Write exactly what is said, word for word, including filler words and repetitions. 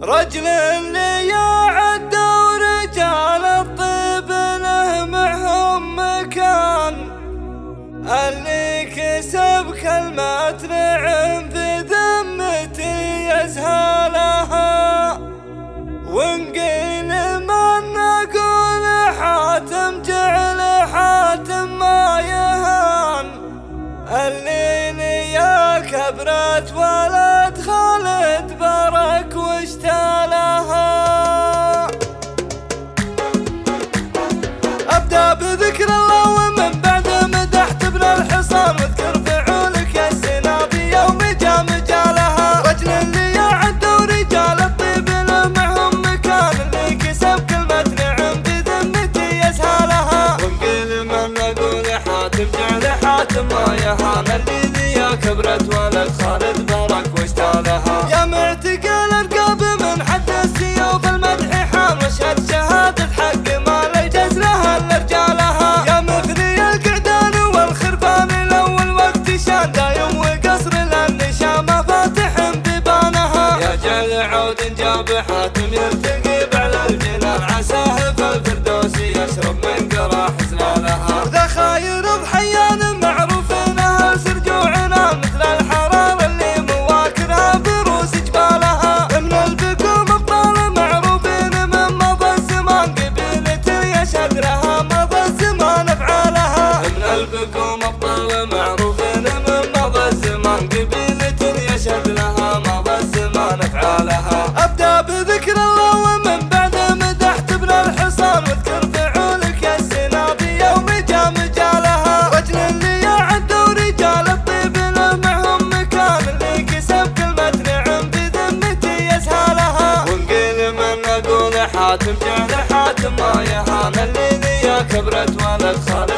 رجل اللي يعد ورجال الطيب له معهم مكان، اللي كسب كلمة نعم في ذمتي يزهلها، ونقيل من نقول حاتم جعل حاتم ما يهان، اللي نيا كبرت ولد خالد برك واشتالها. أبدأ بذكر الله ومن بعد مدحت ابن الحصان، واذكر فعولك يا السنابي يوم جا مجالها. رجل اللي يعد ورجال الطيب له معهم مكان، اللي كسب كلمة نعم بذمتي يسهلها، ونقيل من نقول حاتم جعل حاتم ما يهان، اللي ذيا كبرت ولد خالد برك واشتالها. يا معتقل ارقاب من حد السيوف المدح حان، واشهد شهادة حق ما ليجز لها الا رجالها. يا مثني القعدان والخرفان الاول وقت شان، دايم وقصر للنشامة فاتح ببانها. يا جعل عود جاب حاتم يرتقي بعلى الجنان، عساه في الفردوس يشرب من قرى حزنانها. ذا خاير بحيان معروف انها سرجوعنا، مثل الحرار اللي مواكرها بروس جبالها. من البكوم ابطال معروفين من مضى الزمان، قبيلة يشهد لها مضى الزمان افعالها. من البكوم ابطال معروفين من مضى الزمان، قبيلة يشهد لها مضى الزمان افعالها. ابدا بذكر الله ومن بعد مدحت ابن الحصان، واذكر فعولك يا السنابي يوم جا مجالها. رجل اللي يعد ورجال الطيب له معهم مكان، اللي كسب كلمة نعم بذمتي يسهلها، ونقيل من نقول حاتم جعل حاتم ما يهان، اللي ذيا كبرت ولد خالد